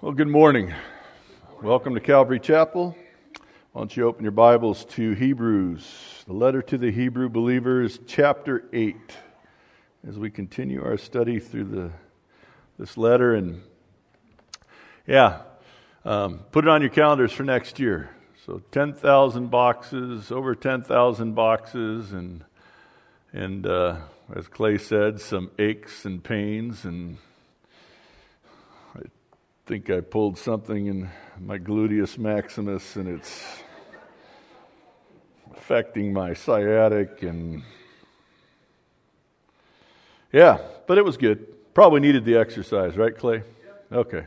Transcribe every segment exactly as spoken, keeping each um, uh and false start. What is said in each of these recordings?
Well, good morning. Welcome to Calvary Chapel. Why don't you open your Bibles to Hebrews, the letter to the Hebrew believers, chapter eight, as we continue our study through the this letter. And yeah, um, put it on your calendars for next year. So ten thousand boxes, over ten thousand boxes, and and uh, as Clay said, some aches and pains, and I think I pulled something in my gluteus maximus, and it's affecting my sciatic, and yeah, but it was good. Probably needed the exercise, right, Clay? Okay.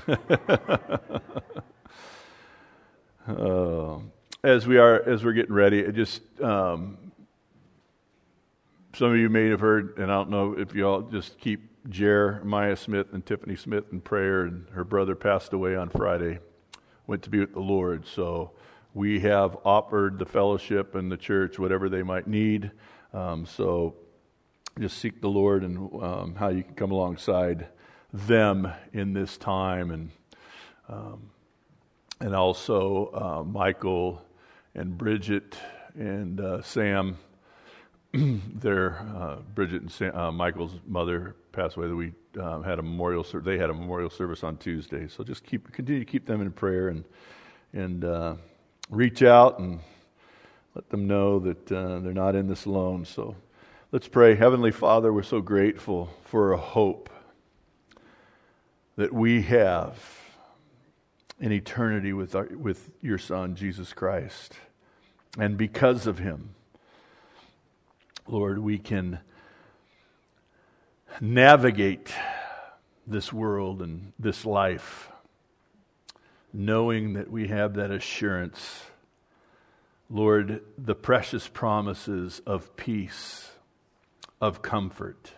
uh, as we are, as we're getting ready, it just um, some of you may have heard, and I don't know if you all just keep Jeremiah Smith and Tiffany Smith in prayer, and her brother passed away on Friday, went to be with the Lord. So we have offered the fellowship and the church whatever they might need. Um, so just seek the Lord and um, how you can come alongside them in this time, and um, and also uh, Michael and Bridget and uh, Sam. Their uh, Bridget and Sam, uh, Michael's mother passed away. That we um, had a memorial. Ser- they had a memorial service on Tuesday. So just keep continue to keep them in prayer, and and uh, reach out and let them know that uh, they're not in this alone. So let's pray. Heavenly Father, we're so grateful for a hope that we have in eternity with our, with your Son Jesus Christ, and because of Him, Lord, we can navigate this world and this life, knowing that we have that assurance, Lord, the precious promises of peace, of comfort,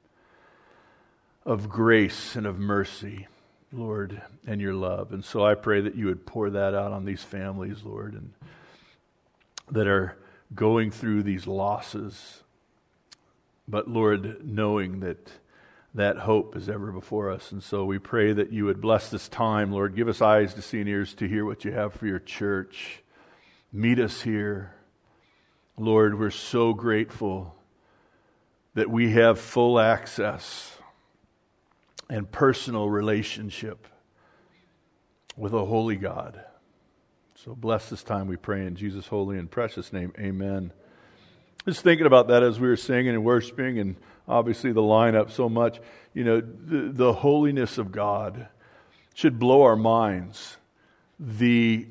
of grace and of mercy, Lord, and your love. And so I pray that you would pour that out on these families, Lord, and that are going through these losses, but Lord, knowing that that hope is ever before us. And so we pray that you would bless this time, Lord. Give us eyes to see and ears to hear what you have for your church. Meet us here. Lord, we're so grateful that we have full access and personal relationship with a holy God. So bless this time, we pray in Jesus' holy and precious name. Amen. Just thinking about that as we were singing and worshiping, and obviously the lineup so much, you know, the, the holiness of God should blow our minds. The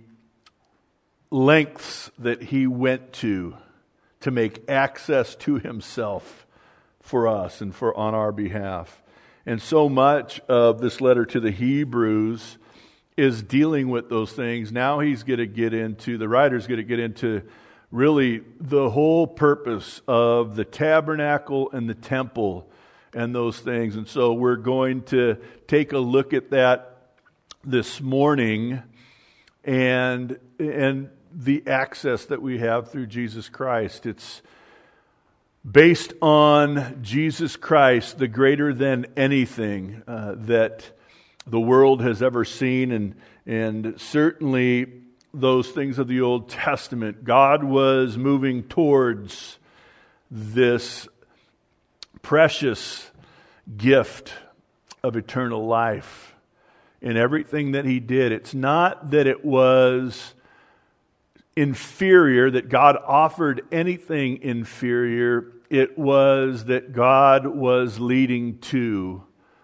lengths that He went to to make access to Himself for us and for on our behalf. And so much of this letter to the Hebrews is dealing with those things. Now he's going to get into, the writer's going to get into really the whole purpose of the tabernacle and the temple and those things. And so we're going to take a look at that this morning, and and the access that we have through Jesus Christ. It's based on Jesus Christ, the greater than anything uh, that the world has ever seen, and and certainly those things of the Old Testament. God was moving towards this precious gift of eternal life in everything that He did. It's not that it was inferior, that God offered anything inferior. It was that God was leading to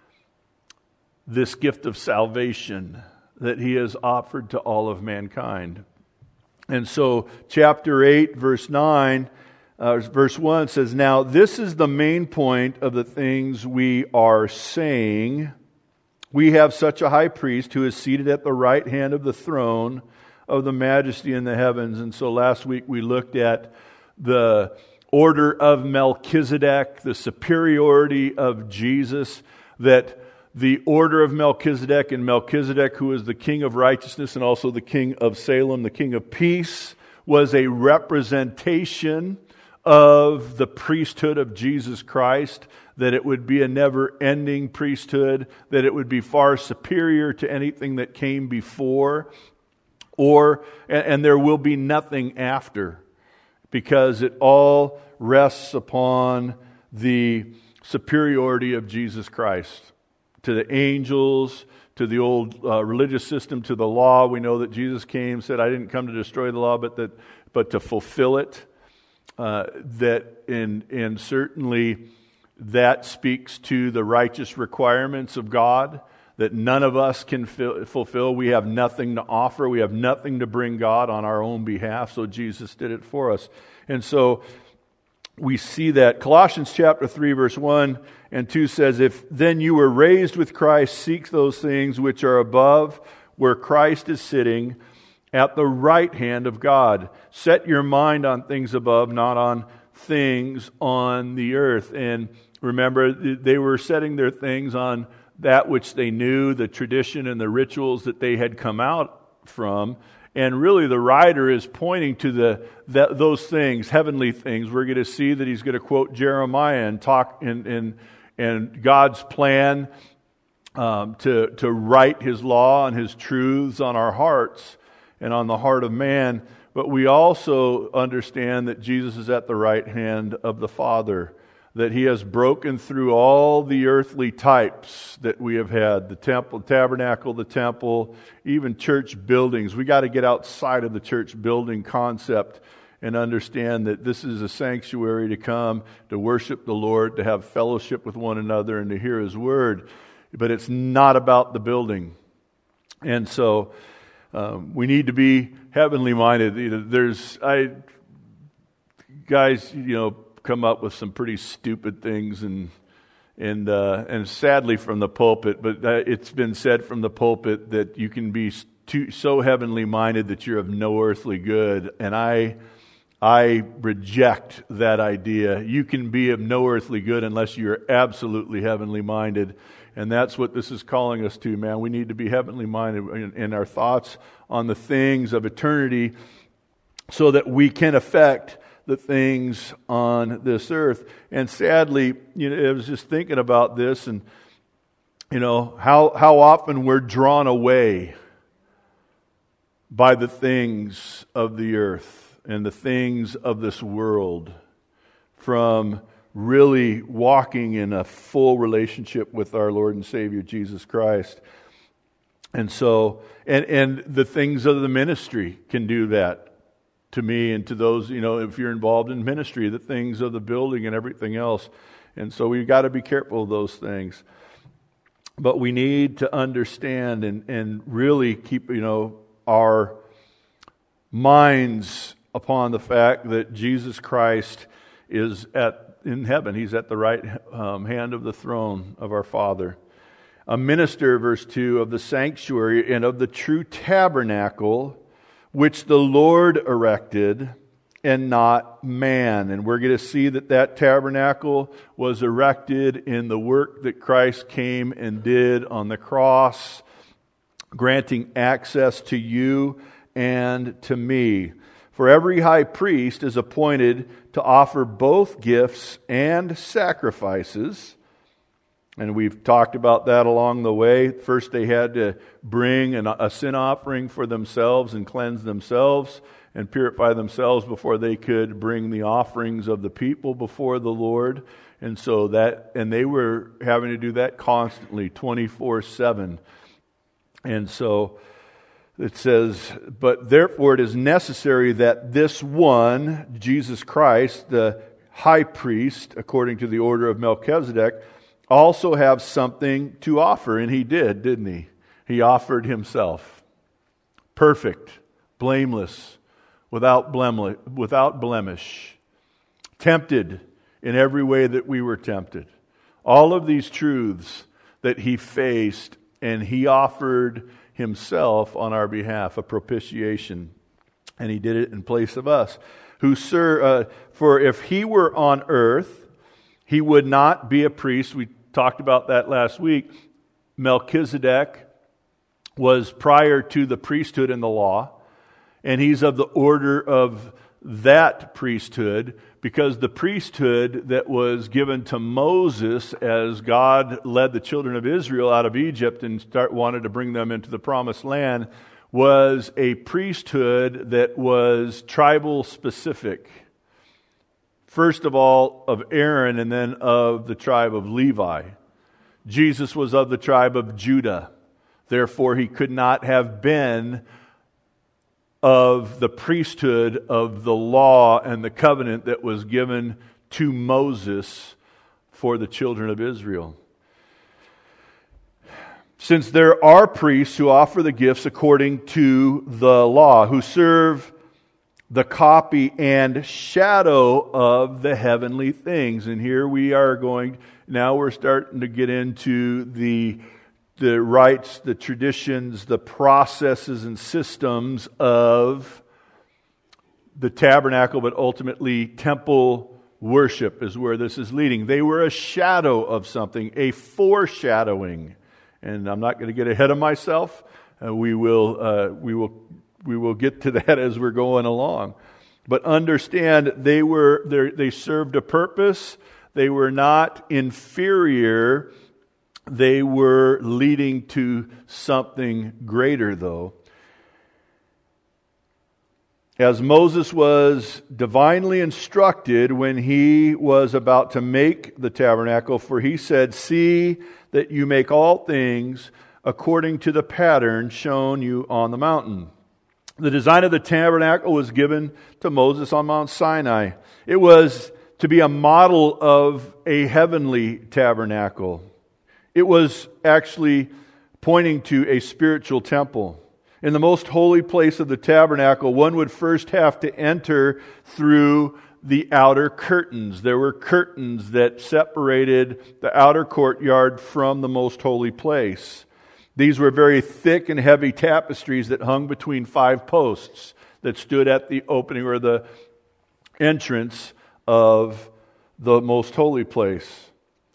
this gift of salvation that He has offered to all of mankind. And so chapter eight, verse nine, uh, verse one says, "Now this is the main point of the things we are saying. We have such a high priest who is seated at the right hand of the throne of the majesty in the heavens." And so last week we looked at the order of Melchizedek, the superiority of Jesus, that the order of Melchizedek, and Melchizedek, who is the king of righteousness and also the king of Salem, the king of peace, was a representation of the priesthood of Jesus Christ, that it would be a never-ending priesthood, that it would be far superior to anything that came before, or and, and there will be nothing after, because it all rests upon the superiority of Jesus Christ. To the angels, to the old uh, religious system, to the law, we know that Jesus came, said, I didn't come to destroy the law, but that but to fulfill it. Uh, that and and certainly that speaks to the righteous requirements of God that none of us can fi- fulfill. We have nothing to offer. We have nothing to bring God on our own behalf. So Jesus did it for us. And so we see that. Colossians chapter three, verse one and two says, if then you were raised with Christ, seek those things which are above, where Christ is sitting at the right hand of God. Set your mind on things above, not on things on the earth. And remember, they were setting their things on that which they knew, the tradition and the rituals that they had come out from. And really the writer is pointing to the that, those things, heavenly things. We're going to see that he's going to quote Jeremiah and talk in, in, in God's plan um, to, to write His law and His truths on our hearts and on the heart of man. But we also understand that Jesus is at the right hand of the Father, that He has broken through all the earthly types that we have had, the temple, tabernacle, the temple, even church buildings. We got to get outside of the church building concept and understand that this is a sanctuary to come, to worship the Lord, to have fellowship with one another, and to hear His word. But it's not about the building. And so um, we need to be heavenly minded. You know, there's, I, guys, you know, come up with some pretty stupid things, and and uh, and sadly from the pulpit. But uh, it's been said from the pulpit that you can be too, so heavenly minded that you're of no earthly good, and I I reject that idea. You can be of no earthly good unless you're absolutely heavenly minded, and that's what this is calling us to, man. We need to be heavenly minded in, in our thoughts on the things of eternity, so that we can affect the things on this earth. And sadly, you know, I was just thinking about this, and you know how how often we're drawn away by the things of the earth and the things of this world from really walking in a full relationship with our Lord and Savior Jesus Christ. And so, and and the things of the ministry can do that to me and to those, you know, if you're involved in ministry, the things of the building and everything else. And so we've got to be careful of those things. But we need to understand and, and really keep, you know, our minds upon the fact that Jesus Christ is at in heaven. He's at the right um, hand of the throne of our Father. A minister, verse two, of the sanctuary and of the true tabernacle, which the Lord erected, and not man. And we're going to see that that tabernacle was erected in the work that Christ came and did on the cross, granting access to you and to me. For every high priest is appointed to offer both gifts and sacrifices. And we've talked about that along the way. First, they had to bring an, a sin offering for themselves and cleanse themselves and purify themselves before they could bring the offerings of the people before the Lord. And so that, and they were having to do that constantly, twenty-four seven. And so it says, but therefore it is necessary that this one, Jesus Christ, the high priest, according to the order of Melchizedek, also have something to offer. And he did, didn't he? He offered himself. Perfect, blameless, without blemish, without blemish, tempted in every way that we were tempted. All of these truths that he faced, and he offered himself on our behalf, a propitiation. And he did it in place of us. Who, sir, uh, for if he were on earth, he would not be a priest. We talked about that last week. Melchizedek was prior to the priesthood and the law, and he's of the order of that priesthood, because the priesthood that was given to Moses as God led the children of Israel out of Egypt and start, wanted to bring them into the promised land, was a priesthood that was tribal specific. First of all, of Aaron, and then of the tribe of Levi. Jesus was of the tribe of Judah. Therefore, he could not have been of the priesthood of the law and the covenant that was given to Moses for the children of Israel. Since there are priests who offer the gifts according to the law, who serve the copy and shadow of the heavenly things. And here we are going, now we're starting to get into the the rites, the traditions, the processes and systems of the tabernacle, but ultimately temple worship is where this is leading. They were a shadow of something, a foreshadowing. And I'm not going to get ahead of myself. Uh, we will, uh, we will, we will get to that as we're going along. But understand, they were they served a purpose. They were not inferior. They were leading to something greater, though. As Moses was divinely instructed when he was about to make the tabernacle, for he said, "See that you make all things according to the pattern shown you on the mountain." The design of the tabernacle was given to Moses on Mount Sinai. It was to be a model of a heavenly tabernacle. It was actually pointing to a spiritual temple. In the most holy place of the tabernacle, one would first have to enter through the outer curtains. There were curtains that separated the outer courtyard from the most holy place. These were very thick and heavy tapestries that hung between five posts that stood at the opening or the entrance of the most holy place.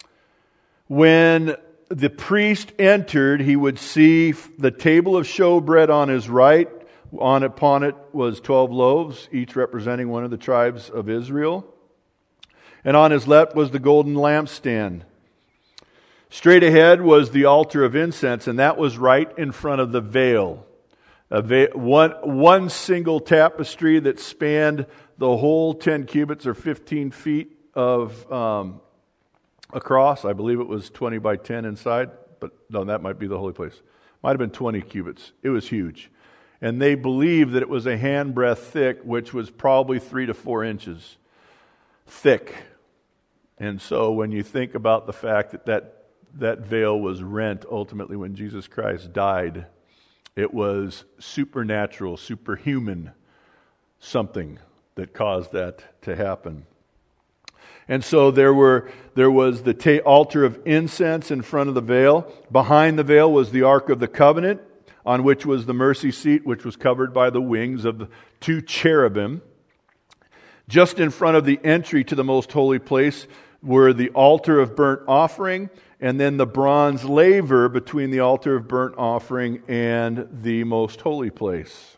When the priest entered, he would see the table of showbread on his right. On upon it was twelve loaves, each representing one of the tribes of Israel. And on his left was the golden lampstand. Straight ahead was the altar of incense, and that was right in front of the veil. A veil one, one single tapestry that spanned the whole ten cubits or fifteen feet of um, across. I believe it was twenty by ten inside, but no, that might be the holy place. Might have been twenty cubits. It was huge. And they believed that it was a handbreadth thick, which was probably three to four inches thick. And so when you think about the fact that that, that veil was rent ultimately when Jesus Christ died, it was supernatural, superhuman, something that caused that to happen. And so there were there was the ta- altar of incense in front of the veil. Behind the veil was the Ark of the Covenant, on which was the mercy seat, which was covered by the wings of the two cherubim. Just in front of the entry to the most holy place were the altar of burnt offering, and then the bronze laver between the altar of burnt offering and the most holy place.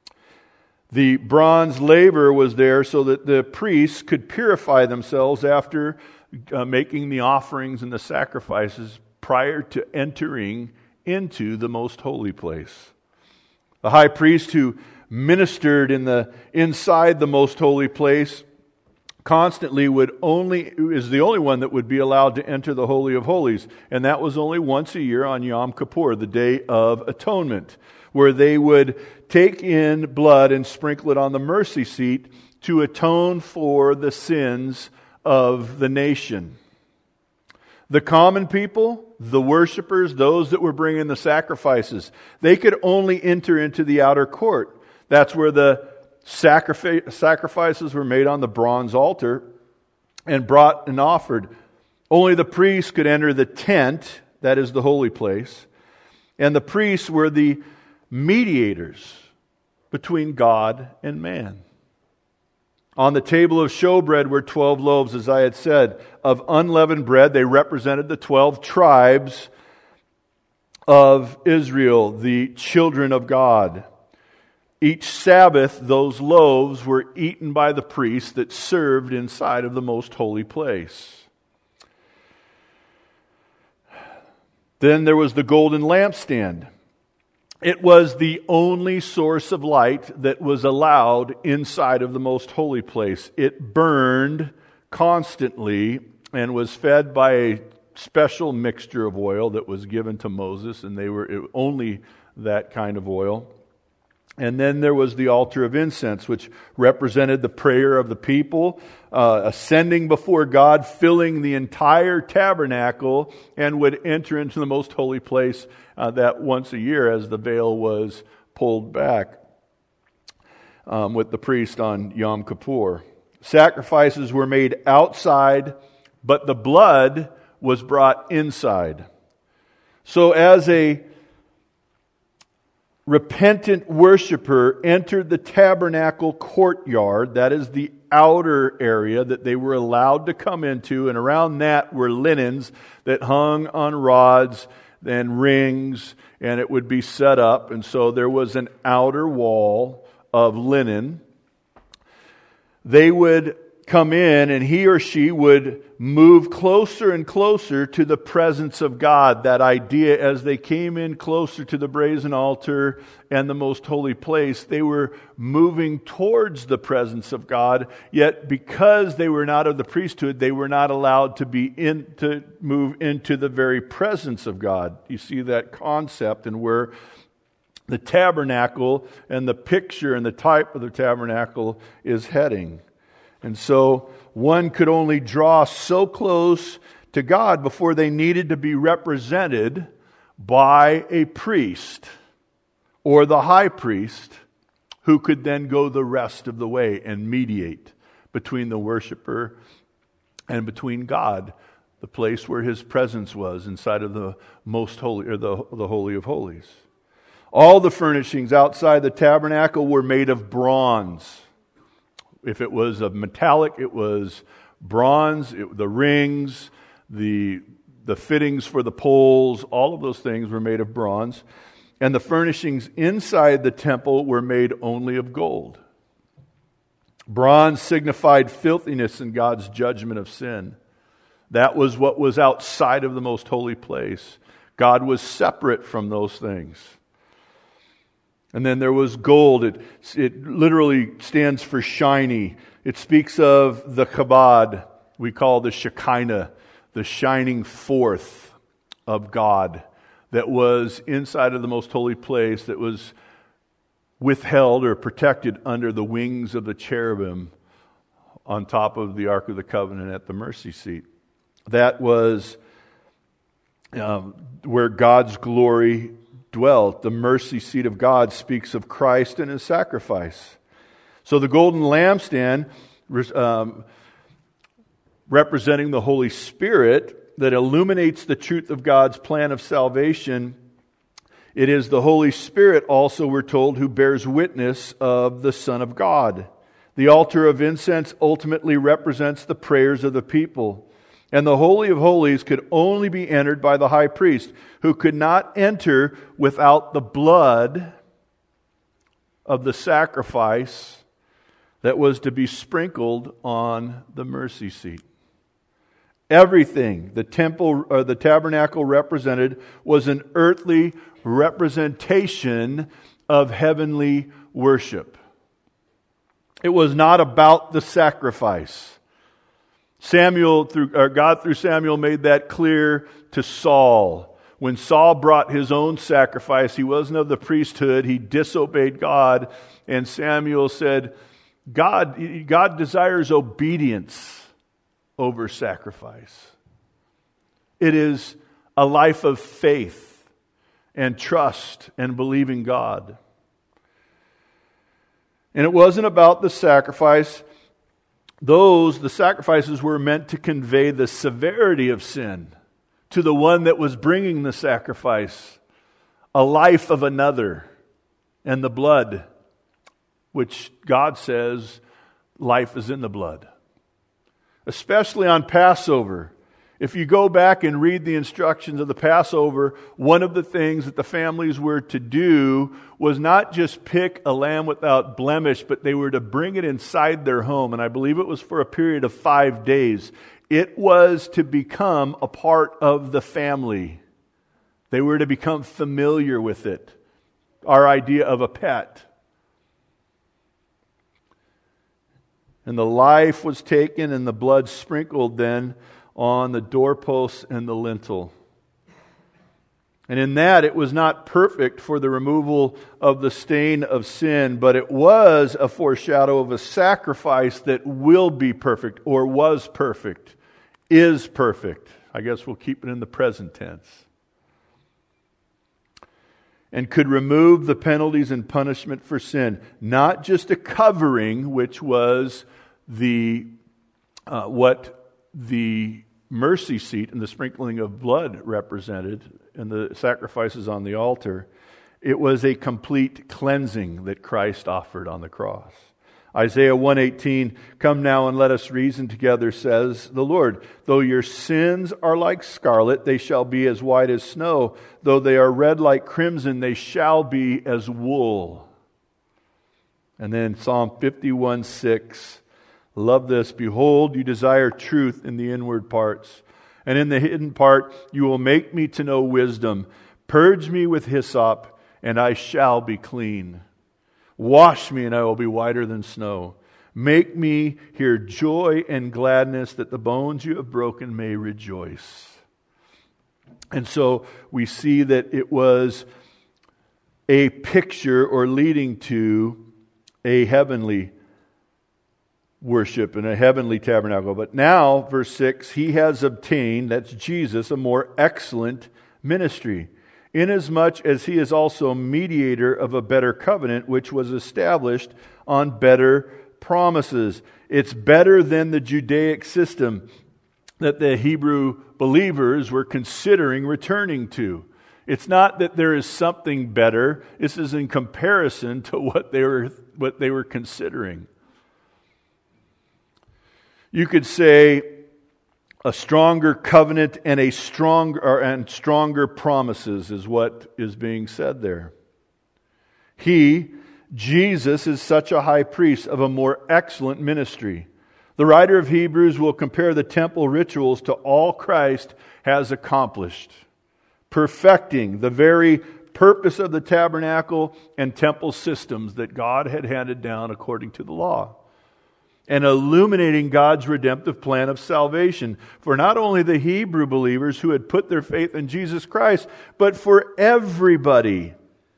The bronze laver was there so that the priests could purify themselves after uh, making the offerings and the sacrifices prior to entering into the most holy place. The high priest who ministered in the inside the most holy place constantly would only is the only one that would be allowed to enter the Holy of Holies, and that was only once a year on Yom Kippur, the Day of Atonement, where they would take in blood and sprinkle it on the mercy seat to atone for the sins of the nation. The common people, the worshipers, those that were bringing the sacrifices, they could only enter into the outer court. That's where the sacrifice, sacrifices were made on the bronze altar and brought and offered. Only the priests could enter the tent, that is the holy place, and the priests were the mediators between God and man. On the table of showbread were twelve loaves, as I had said, of unleavened bread. They represented the twelve tribes of Israel, the children of God. Each Sabbath, those loaves were eaten by the priest that served inside of the most holy place. Then there was the golden lampstand. It was the only source of light that was allowed inside of the most holy place. It burned constantly and was fed by a special mixture of oil that was given to Moses, and they were only that kind of oil. And then there was the altar of incense, which represented the prayer of the people, uh, ascending before God, filling the entire tabernacle, and would enter into the most holy place uh, that once a year as the veil was pulled back um, with the priest on Yom Kippur. Sacrifices were made outside, but the blood was brought inside. So as a repentant worshiper entered the tabernacle courtyard, that is the outer area that they were allowed to come into, and around that were linens that hung on rods and rings, and it would be set up, and so there was an outer wall of linen. They would come in, and he or she would move closer and closer to the presence of God. That idea, as they came in closer to the brazen altar and the most holy place, they were moving towards the presence of God. Yet because they were not of the priesthood, they were not allowed to be in to move into the very presence of God. You see that concept, and where the tabernacle and the picture and the type of the tabernacle is heading. And so one could only draw so close to God before they needed to be represented by a priest or the high priest, who could then go the rest of the way and mediate between the worshiper and between God, the place where His presence was inside of the most holy, or the, the Holy of Holies. All the furnishings outside the tabernacle were made of bronze. If it was of metallic, it was bronze. It, the rings, the, the fittings for the poles, all of those things were made of bronze. And the furnishings inside the temple were made only of gold. Bronze signified filthiness and God's judgment of sin. That was what was outside of the most holy place. God was separate from those things. And then there was gold. It, it literally stands for shiny. It speaks of the kabod, we call the Shekinah, the shining forth of God that was inside of the most holy place, that was withheld or protected under the wings of the cherubim on top of the Ark of the Covenant at the mercy seat. That was um, where God's glory dwelt. The mercy seat of God speaks of Christ and His sacrifice. So the golden lampstand, um, representing the Holy Spirit that illuminates the truth of God's plan of salvation, it is the Holy Spirit also, we're told, who bears witness of the Son of God. The altar of incense ultimately represents the prayers of the people. And the Holy of Holies could only be entered by the high priest, who could not enter without the blood of the sacrifice that was to be sprinkled on the mercy seat. Everything the temple or the tabernacle represented was an earthly representation of heavenly worship. It was not about the sacrifice. Samuel, through or God through Samuel, made that clear to Saul. When Saul brought his own sacrifice, he wasn't of the priesthood, he disobeyed God, and Samuel said, God, God desires obedience over sacrifice. It is a life of faith and trust and believing God. And it wasn't about the sacrifice. Those, the sacrifices were meant to convey the severity of sin to the one that was bringing the sacrifice, a life of another, and the blood, which God says life is in the blood. Especially on Passover, If you go back and read the instructions of the Passover, one of the things that the families were to do was not just pick a lamb without blemish, but they were to bring it inside their home. And I believe it was for a period of five days. It was to become a part of the family. They were to become familiar with it. Our idea of a pet. And the life was taken and the blood sprinkled then on the doorposts and the lintel. And in that, it was not perfect for the removal of the stain of sin, but it was a foreshadow of a sacrifice that will be perfect, or was perfect, is perfect. I guess we'll keep it in the present tense. And could remove the penalties and punishment for sin. Not just a covering, which was the uh, what the mercy seat and the sprinkling of blood represented and the sacrifices on the altar. It was a complete cleansing that Christ offered on the cross. Isaiah one eighteen, "Come now and let us reason together, says the Lord. Though your sins are like scarlet, they shall be as white as snow. Though they are red like crimson, they shall be as wool." And then Psalm fifty-one six, love this. "Behold, you desire truth in the inward parts, and in the hidden part you will make me to know wisdom. Purge me with hyssop, and I shall be clean. Wash me, and I will be whiter than snow. Make me hear joy and gladness, that the bones you have broken may rejoice." And so we see that it was a picture or leading to a heavenly worship and a heavenly tabernacle. But now, verse six, "He has obtained," that's Jesus, "a more excellent ministry, inasmuch as He is also mediator of a better covenant, which was established on better promises." It's better than the Judaic system that the Hebrew believers were considering returning to. It's not that there is something better. This is in comparison to what they were what they were considering. You could say a stronger covenant and a stronger and stronger promises is what is being said there. He, Jesus, is such a high priest of a more excellent ministry. The writer of Hebrews will compare the temple rituals to all Christ has accomplished, perfecting the very purpose of the tabernacle and temple systems that God had handed down according to the law, and illuminating God's redemptive plan of salvation for not only the Hebrew believers who had put their faith in Jesus Christ, but for everybody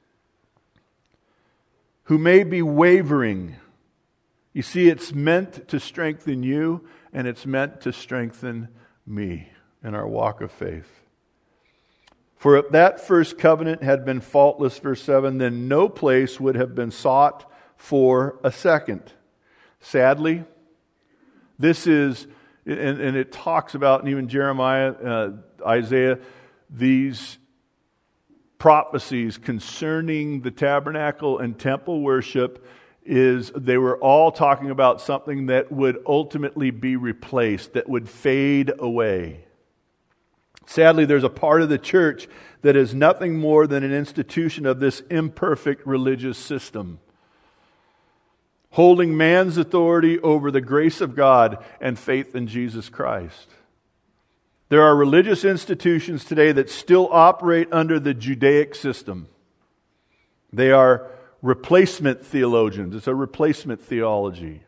who may be wavering. You see, it's meant to strengthen you, and it's meant to strengthen me in our walk of faith. For if that first covenant had been faultless, verse seven, then no place would have been sought for a second. Sadly, this is, and, and it talks about, and even Jeremiah, uh, Isaiah, these prophecies concerning the tabernacle and temple worship is they were all talking about something that would ultimately be replaced, that would fade away. Sadly, there's a part of the church that is nothing more than an institution of this imperfect religious system, holding man's authority over the grace of God and faith in Jesus Christ. There are religious institutions today that still operate under the Judaic system. They are replacement theologians. It's a replacement theology.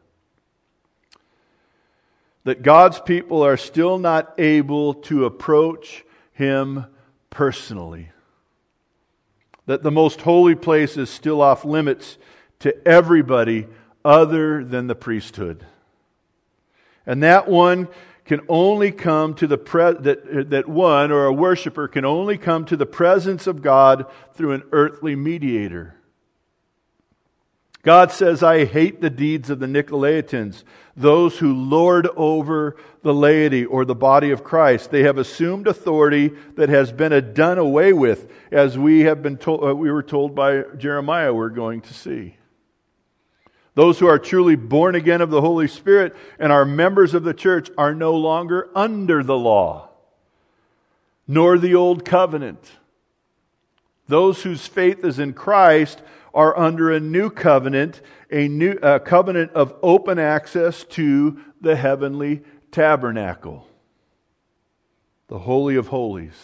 That God's people are still not able to approach Him personally. That the most holy place is still off limits to everybody other than the priesthood. And that one can only come to the pre- that that one or a worshiper can only come to the presence of God through an earthly mediator. God says, "I hate the deeds of the Nicolaitans, those who lord over the laity or the body of Christ. They have assumed authority that has been done away with, as we have been told. Uh, we were told by Jeremiah we're going to see. Those who are truly born again of the Holy Spirit and are members of the church are no longer under the law. nor the old covenant. Those whose faith is in Christ are under a new covenant, a new a covenant of open access to the heavenly tabernacle, the Holy of Holies.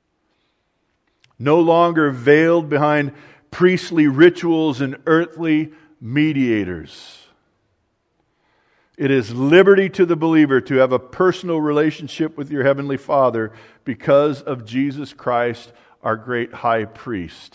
No longer veiled behind priestly rituals and earthly mediators. It is liberty to the believer to have a personal relationship with your Heavenly Father because of Jesus Christ, our great high priest.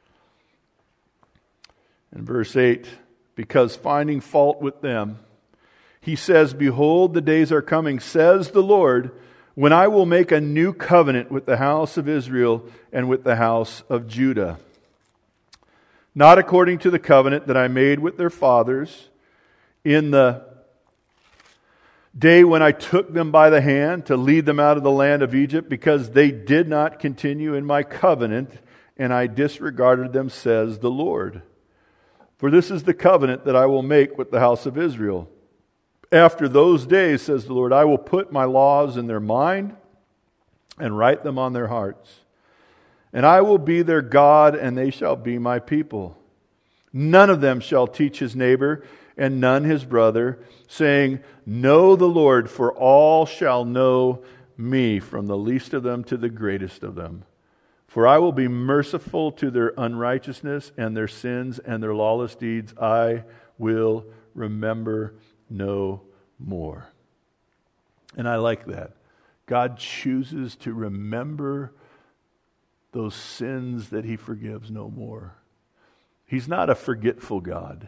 In verse eight, because finding fault with them, he says, behold, the days are coming, says the Lord, when I will make a new covenant with the house of Israel and with the house of Judah. Not according to the covenant that I made with their fathers in the day when I took them by the hand to lead them out of the land of Egypt, because they did not continue in my covenant, and I disregarded them, says the Lord. For this is the covenant that I will make with the house of Israel. After those days, says the Lord, I will put my laws in their mind and write them on their hearts. And I will be their God, and they shall be my people. None of them shall teach his neighbor, and none his brother, saying, know the Lord, for all shall know me, from the least of them to the greatest of them. For I will be merciful to their unrighteousness and their sins and their lawless deeds. I will remember no more. And I like that. God chooses to remember those sins that he forgives no more. He's not a forgetful God.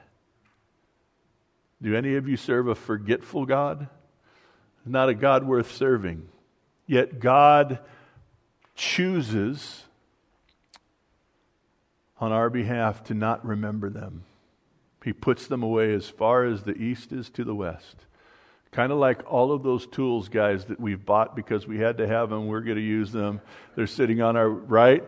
Do any of you serve a forgetful God? Not a God worth serving. Yet God chooses on our behalf to not remember them. He puts them away as far as the east is to the west. Kind of like all of those tools, guys, that we've bought because we had to have them. We're going to use them. They're sitting on our right.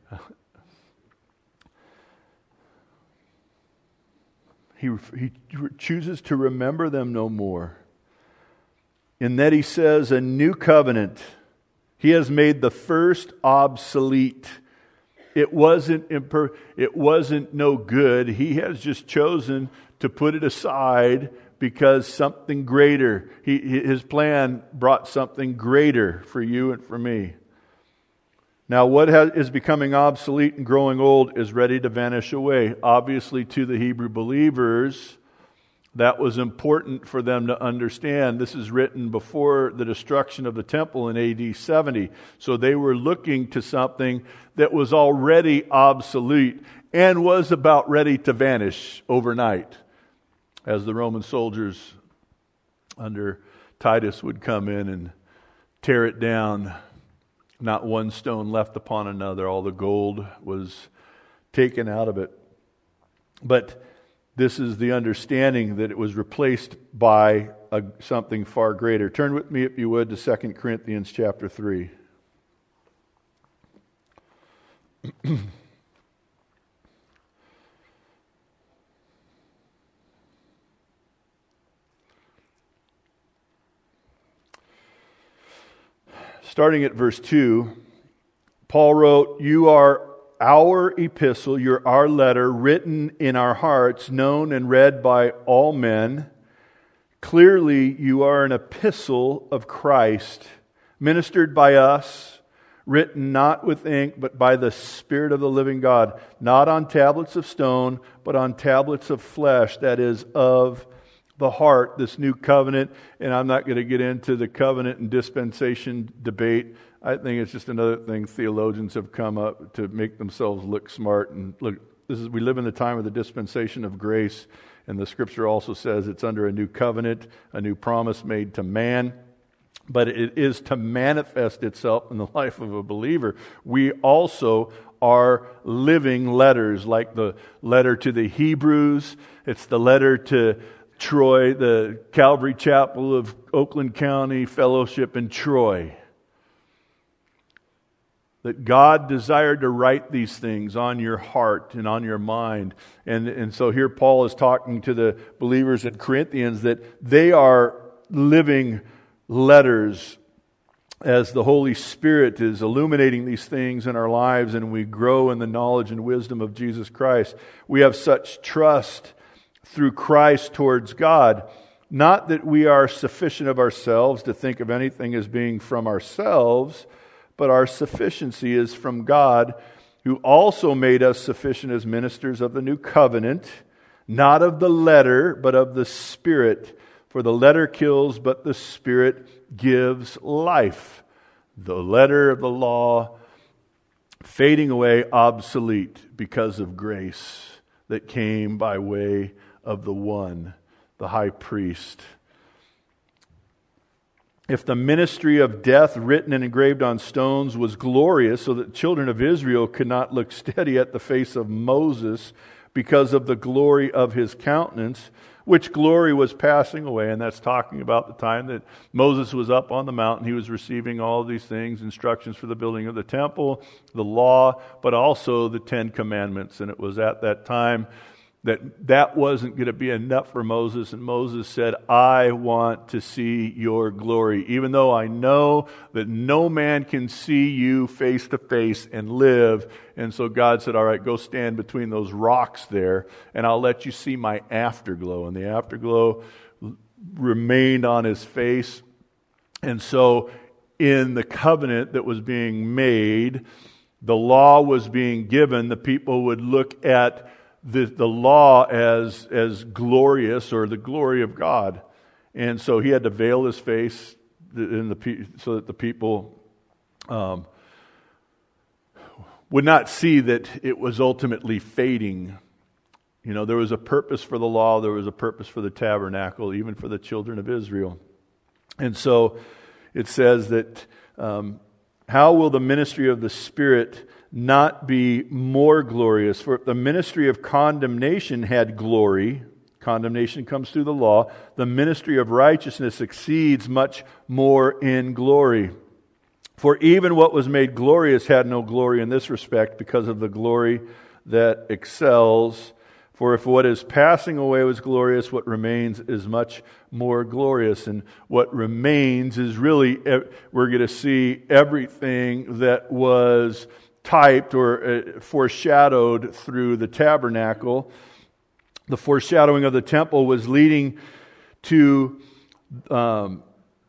He, he chooses to remember them no more. In that he says, a new covenant. He has made the first obsolete. It wasn't imper- it wasn't no good. He has just chosen to put it aside because something greater. He, his plan brought something greater for you and for me. Now, what has, is becoming obsolete and growing old is ready to vanish away. Obviously, to the Hebrew believers, that was important for them to understand. This is written before the destruction of the temple in A D seventy. So they were looking to something that was already obsolete and was about ready to vanish overnight, as the Roman soldiers under Titus would come in and tear it down. Not one stone left upon another. All the gold was taken out of it. But this is the understanding that it was replaced by a, something far greater. Turn with me, if you would, to Second Corinthians chapter three. Starting at verse two, Paul wrote, you are our epistle, you're our letter, written in our hearts, known and read by all men. Clearly, you are an epistle of Christ, ministered by us, written not with ink, but by the Spirit of the living God, not on tablets of stone, but on tablets of flesh, that is, of the heart, this new covenant. And I'm not going to get into the covenant and dispensation debate. I think it's just another thing theologians have come up to make themselves look smart. And look, this is we live in the time of the dispensation of grace, and the Scripture also says it's under a new covenant, a new promise made to man. But it is to manifest itself in the life of a believer. We also are living letters, like the letter to the Hebrews. It's the letter to Troy, the Calvary Chapel of Oakland County Fellowship in Troy. That God desired to write these things on your heart and on your mind. And, and so here Paul is talking to the believers in Corinthians that they are living letters as the Holy Spirit is illuminating these things in our lives and we grow in the knowledge and wisdom of Jesus Christ, we have such trust through Christ towards God. Not that we are sufficient of ourselves to think of anything as being from ourselves, but our sufficiency is from God, who also made us sufficient as ministers of the new covenant, not of the letter, but of the Spirit. For the letter kills, but the Spirit gives life. The letter of the law fading away, obsolete, because of grace that came by way of the one, the high priest. If the ministry of death written and engraved on stones was glorious, so that children of Israel could not look steady at the face of Moses because of the glory of his countenance, which glory was passing away, and that's talking about the time that Moses was up on the mountain. He was receiving all of these things, instructions for the building of the temple, the law, but also the Ten Commandments. And it was at that time that that wasn't going to be enough for Moses, and Moses said, I want to see your glory, even though I know that no man can see you face to face and live. And so God said, all right, go stand between those rocks there, and I'll let you see my afterglow. And the afterglow remained on his face. And so in the covenant that was being made, the law was being given. The people would look at The, the law as as glorious, or the glory of God, and so he had to veil his face in the so that the people um, would not see that it was ultimately fading. You know, there was a purpose for the law, there was a purpose for the tabernacle, even for the children of Israel, and so it says that um, how will the ministry of the Spirit not be more glorious? For if the ministry of condemnation had glory, condemnation comes through the law, the ministry of righteousness exceeds much more in glory. For even what was made glorious had no glory in this respect, because of the glory that excels. For if what is passing away was glorious, what remains is much more glorious. And what remains is really, we're going to see everything that was typed or uh, foreshadowed through the tabernacle. The foreshadowing of the temple was leading to um,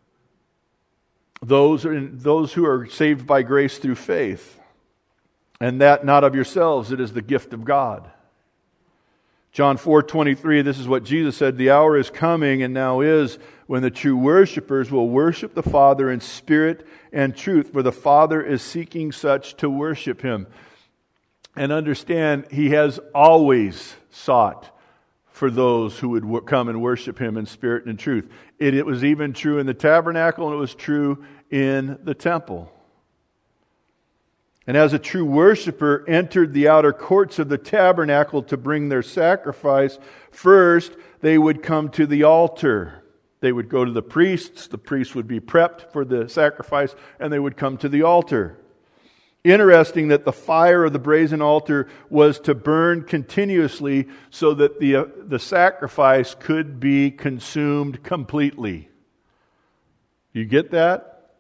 those, those who are saved by grace through faith. And that not of yourselves, it is the gift of God. John four twenty-three, this is what Jesus said, the hour is coming and now is when the true worshipers will worship the Father in spirit and truth, for the Father is seeking such to worship Him. And understand, He has always sought for those who would come and worship Him in spirit and truth. It, it was even true in the tabernacle, and it was true in the temple. And as a true worshiper entered the outer courts of the tabernacle to bring their sacrifice, first they would come to the altar. They would go to the priests, the priests would be prepped for the sacrifice, and they would come to the altar. Interesting that the fire of the brazen altar was to burn continuously so that the, uh, the sacrifice could be consumed completely. You get that?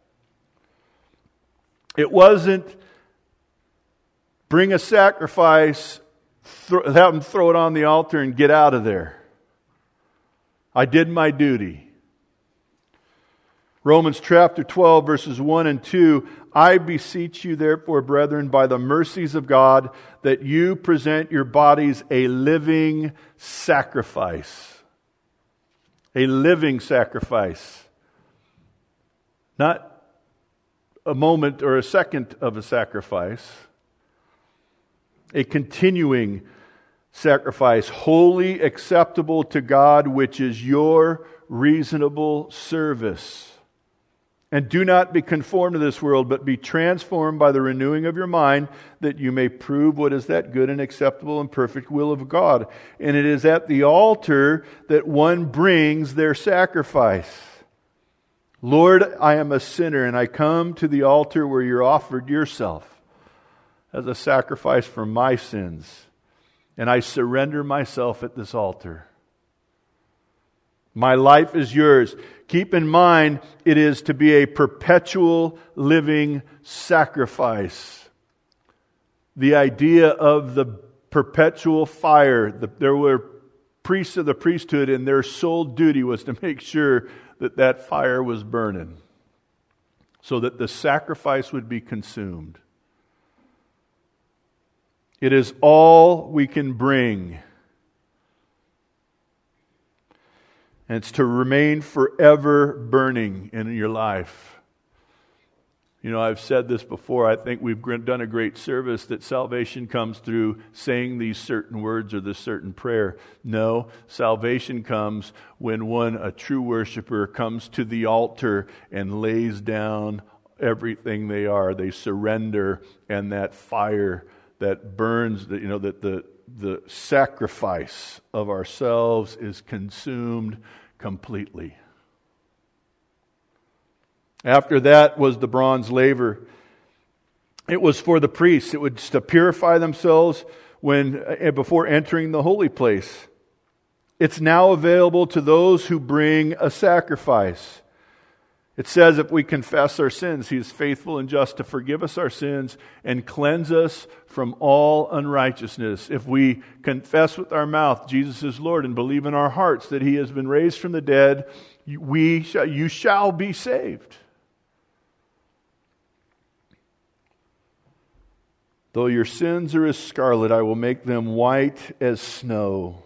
It wasn't bring a sacrifice, th- have them throw it on the altar and get out of there. I did my duty. Romans chapter twelve, verses one and two, I beseech you therefore, brethren, by the mercies of God, that you present your bodies a living sacrifice. A living sacrifice. Not a moment or a second of a sacrifice. A continuing sacrifice, wholly acceptable to God, which is your reasonable service. And do not be conformed to this world, but be transformed by the renewing of your mind, that you may prove what is that good and acceptable and perfect will of God. And it is at the altar that one brings their sacrifice. Lord, I am a sinner, and I come to the altar where you're offered yourself as a sacrifice for my sins. And I surrender myself at this altar. My life is yours. Keep in mind, it is to be a perpetual living sacrifice. The idea of the perpetual fire, the, there were priests of the priesthood, and their sole duty was to make sure that that fire was burning, so that the sacrifice would be consumed. It is all we can bring. And it's to remain forever burning in your life. You know, I've said this before. I think we've done a great service that salvation comes through saying these certain words or this certain prayer. No, salvation comes when one, a true worshiper, comes to the altar and lays down everything they are. They surrender, and that fire that burns, you know, that the the sacrifice of ourselves is consumed completely. After that was the bronze laver. It was for the priests. It was to purify themselves when before entering the holy place. It's now available to those who bring a sacrifice. It says if we confess our sins, He is faithful and just to forgive us our sins and cleanse us from all unrighteousness. If we confess with our mouth Jesus is Lord and believe in our hearts that He has been raised from the dead, we shall, you shall be saved. Though your sins are as scarlet, I will make them white as snow.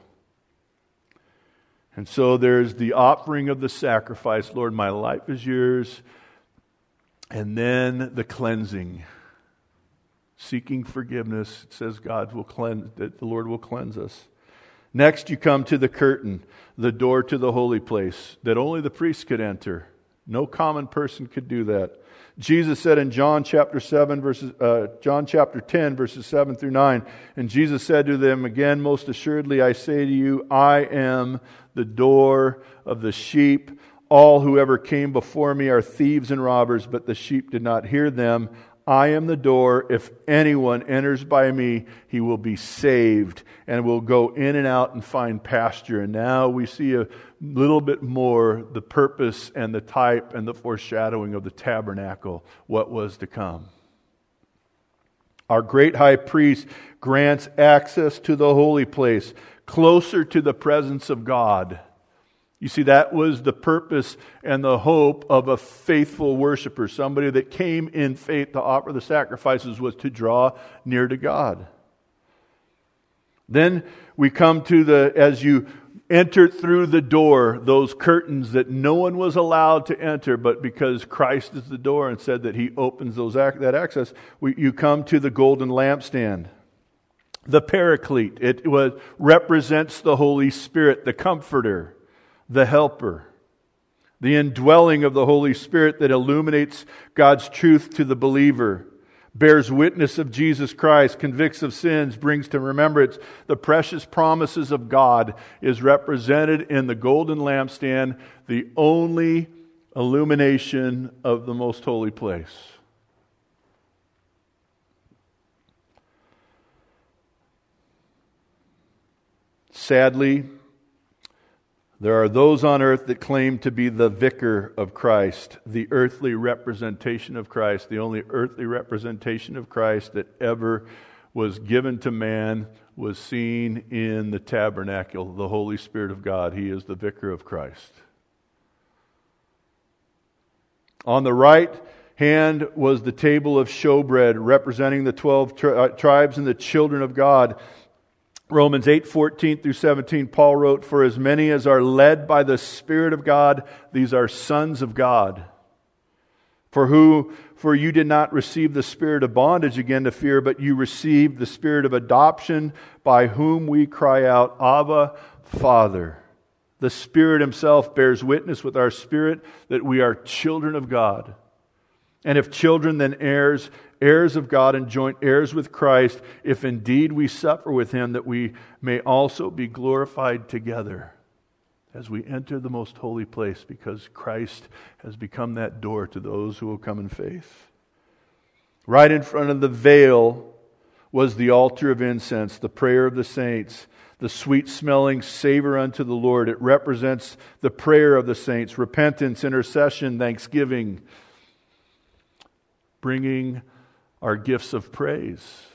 And so there's the offering of the sacrifice. Lord, my life is yours. And then the cleansing. Seeking forgiveness. It says God will cleanse, that the Lord will cleanse us. Next you come to the curtain, the door to the holy place, that only the priest could enter. No common person could do that. Jesus said in John chapter seven, verses uh, John chapter ten, verses seven through nine, and Jesus said to them again, most assuredly I say to you, I am the door of the sheep. All who ever came before me are thieves and robbers, but the sheep did not hear them. I am the door. If anyone enters by me, he will be saved and will go in and out and find pasture. And now we see a little bit more the purpose and the type and the foreshadowing of the tabernacle, what was to come. Our great high priest grants access to the holy place, closer to the presence of God. You see, that was the purpose and the hope of a faithful worshiper. Somebody that came in faith to offer the sacrifices was to draw near to God. Then we come to the, as you enter through the door, those curtains that no one was allowed to enter, but because Christ is the door and said that He opens those that access, we, you come to the golden lampstand. The Paraclete, it was, represents the Holy Spirit, the Comforter, the Helper, the indwelling of the Holy Spirit that illuminates God's truth to the believer, bears witness of Jesus Christ, convicts of sins, brings to remembrance the precious promises of God, is represented in the golden lampstand, the only illumination of the most holy place. Sadly, there are those on earth that claim to be the vicar of Christ, the earthly representation of Christ, the only earthly representation of Christ that ever was given to man was seen in the tabernacle, the Holy Spirit of God. He is the vicar of Christ. On the right hand was the table of showbread, representing the twelve tri- tribes and the children of God. Romans eight, fourteen through seventeen, Paul wrote, for as many as are led by the Spirit of God, these are sons of God. For who, for you did not receive the spirit of bondage again to fear, but you received the spirit of adoption, by whom we cry out, Abba, Father. The Spirit Himself bears witness with our spirit that we are children of God. And if children, then heirs, heirs of God and joint heirs with Christ, if indeed we suffer with Him, that we may also be glorified together as we enter the most holy place, because Christ has become that door to those who will come in faith. Right in front of the veil was the altar of incense, the prayer of the saints, the sweet-smelling savor unto the Lord. It represents the prayer of the saints, repentance, intercession, thanksgiving, bringing our gifts of praise.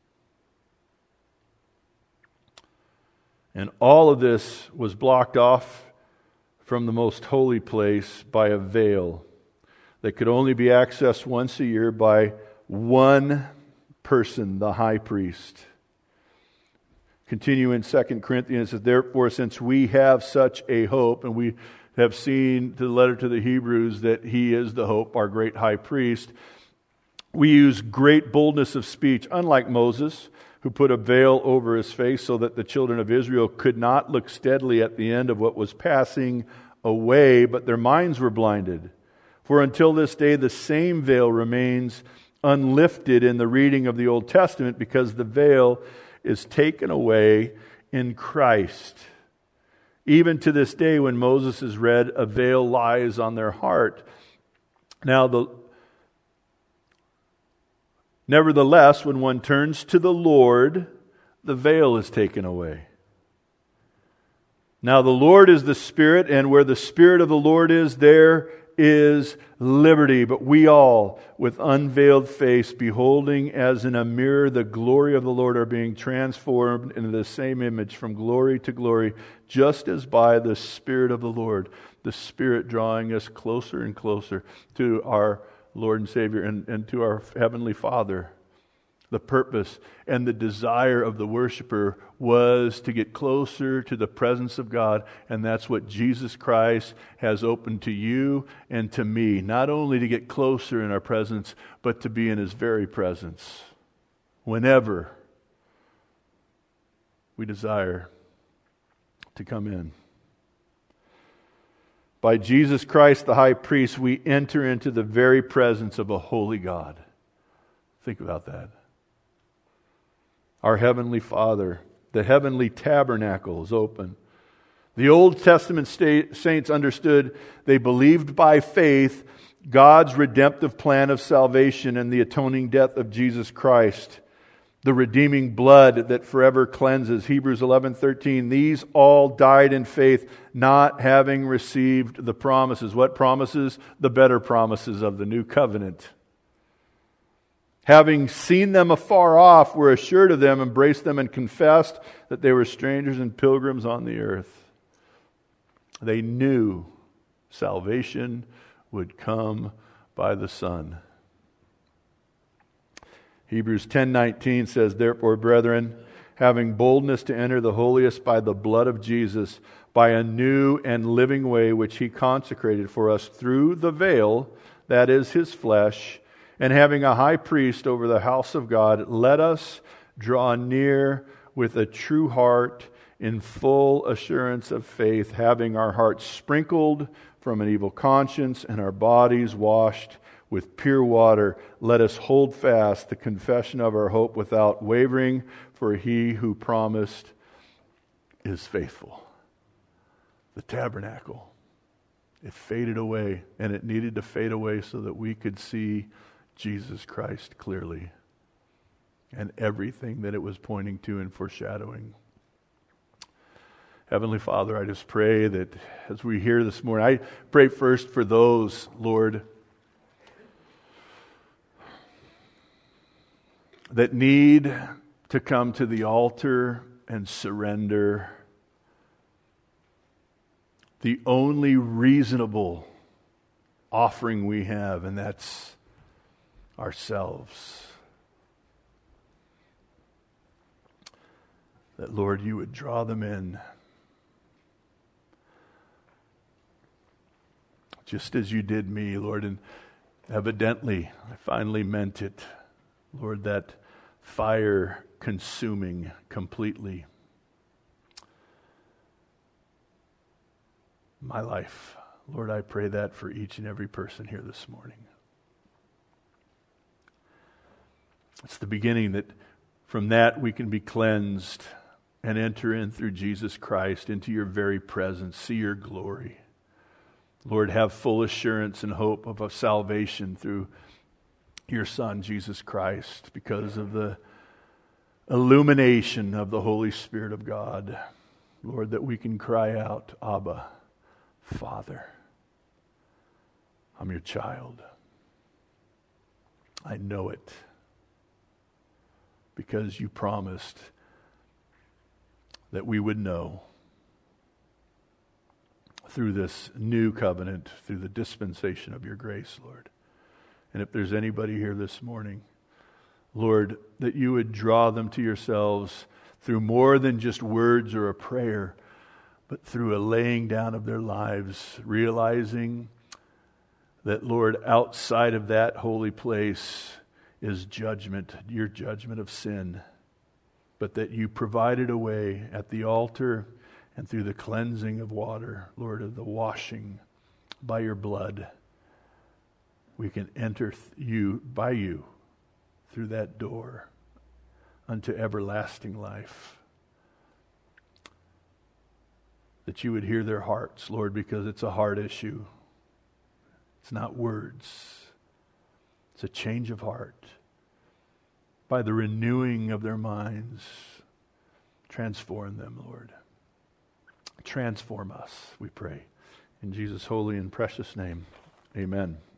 And all of this was blocked off from the most holy place by a veil that could only be accessed once a year by one person, the high priest. Continue in Second Corinthians, it says, therefore, since we have such a hope, and we have seen the letter to the Hebrews that he is the hope, our great high priest, we use great boldness of speech, unlike Moses, who put a veil over his face so that the children of Israel could not look steadily at the end of what was passing away, but their minds were blinded. For until this day, the same veil remains unlifted in the reading of the Old Testament, because the veil is taken away in Christ. Even to this day, when Moses is read, a veil lies on their heart. Now, the nevertheless, when one turns to the Lord, the veil is taken away. Now, the Lord is the Spirit, and where the Spirit of the Lord is, there is liberty. But we all, with unveiled face, beholding as in a mirror the glory of the Lord, are being transformed into the same image from glory to glory, just as by the Spirit of the Lord, the Spirit drawing us closer and closer to our Lord and Savior and, and to our Heavenly Father. The purpose and the desire of the worshiper was to get closer to the presence of God, and that's what Jesus Christ has opened to you and to me. Not only to get closer in our presence, but to be in His very presence whenever we desire to come in. By Jesus Christ, the high priest, we enter into the very presence of a holy God. Think about that. Our Heavenly Father, the heavenly tabernacle is open. The Old Testament saints understood, they believed by faith God's redemptive plan of salvation and the atoning death of Jesus Christ, the redeeming blood that forever cleanses. Hebrews eleven thirteen, these all died in faith, not having received the promises. What promises? The better promises of the new covenant. Having seen them afar off, were assured of them, embraced them, and confessed that they were strangers and pilgrims on the earth. They knew salvation would come by the Son. Hebrews ten nineteen says, therefore, brethren, having boldness to enter the holiest by the blood of Jesus, by a new and living way which He consecrated for us through the veil, that is His flesh, and having a high priest over the house of God, let us draw near with a true heart in full assurance of faith, having our hearts sprinkled from an evil conscience and our bodies washed with pure water. Let us hold fast the confession of our hope without wavering, for He who promised is faithful. The tabernacle, it faded away, and it needed to fade away so that we could see Jesus Christ clearly and everything that it was pointing to and foreshadowing. Heavenly Father, I just pray that as we hear this morning, I pray first for those, Lord, that need to come to the altar and surrender the only reasonable offering we have, and that's ourselves. That, Lord, you would draw them in, just as you did me, Lord, and evidently I finally meant it, Lord, that fire consuming completely my life. Lord, I pray that for each and every person here this morning. It's the beginning that from that we can be cleansed and enter in through Jesus Christ into your very presence, see your glory. Lord, have full assurance and hope of a salvation through your Son, Jesus Christ, because of the illumination of the Holy Spirit of God, Lord, that we can cry out, Abba, Father, I'm your child. I know it because you promised that we would know through this new covenant, through the dispensation of your grace, Lord. And if there's anybody here this morning, Lord, that you would draw them to yourselves through more than just words or a prayer, but through a laying down of their lives, realizing that, Lord, outside of that holy place is judgment, your judgment of sin, but that you provided a way at the altar and through the cleansing of water, Lord, of the washing by your blood, we can enter th- you by you through that door unto everlasting life. That you would hear their hearts, Lord, because it's a heart issue. It's not words. It's a change of heart. By the renewing of their minds, transform them, Lord. Transform us, we pray. In Jesus' holy and precious name, amen.